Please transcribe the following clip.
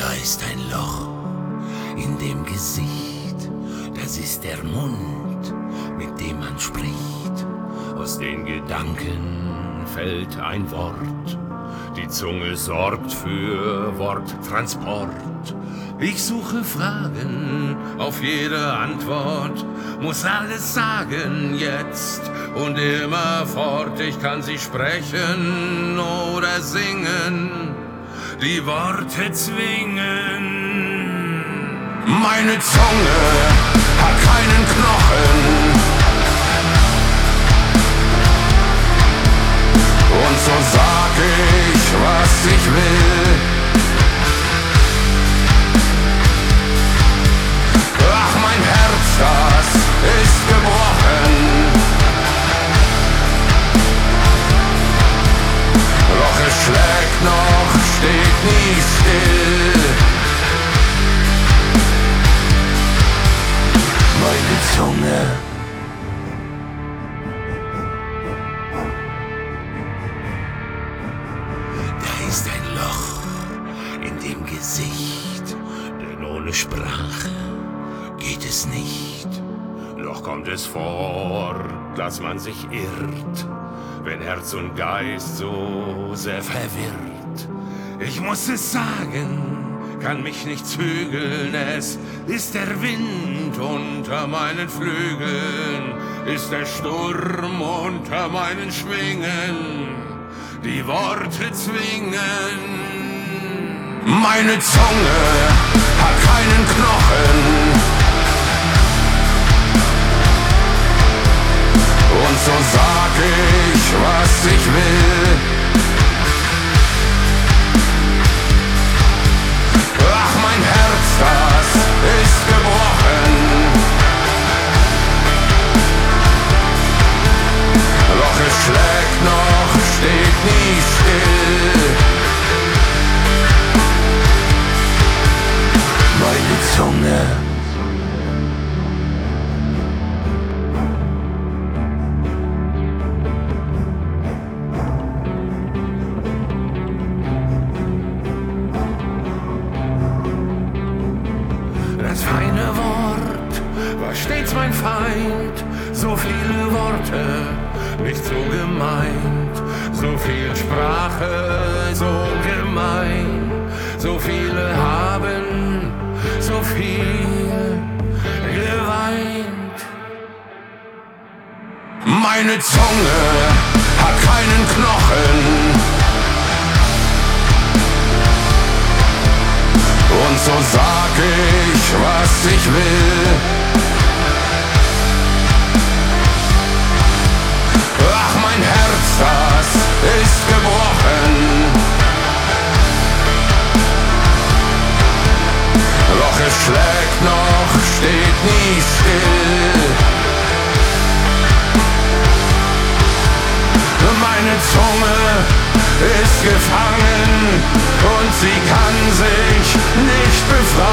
Da ist ein Loch in dem Gesicht, das ist der Mund, mit dem man spricht. Aus den Gedanken fällt ein Wort, die Zunge sorgt für Worttransport. Ich suche Fragen auf jede Antwort, muss alles sagen jetzt und immerfort. Ich kann sie sprechen oder singen, die Worte zwingen. Meine Zunge hat keinen Knochen, und so sag ich, was ich will. Ach, mein Herz, das ist gebrochen, doch es schlägt noch, steht nie still. Meine Zunge. Da ist ein Loch in dem Gesicht, denn ohne Sprache geht es nicht. Doch kommt es vor, dass man sich irrt, wenn Herz und Geist so sehr verwirrt. Ich muss es sagen, kann mich nicht zügeln, es ist der Wind unter meinen Flügeln, ist der Sturm unter meinen Schwingen, die Worte zwingen. Meine Zunge hat keinen Knochen, und so sag ich, was ich will. Ach, mein Herz, das ist gebrochen, doch es schlägt noch, steht nie still. Meine Zunge. Das feine Wort war stets mein Feind, so viele Worte, nicht so gemeint, so viel Sprache, so gemein, so viele haben, so viel geweint. Meine Zunge hat keinen Knochen, und so sag ich, was ich will. Ach, mein Herz, das ist gebrochen, doch es schlägt noch, steht nie still. Meine Zunge ist gefangen und sie kann sich nicht befreien.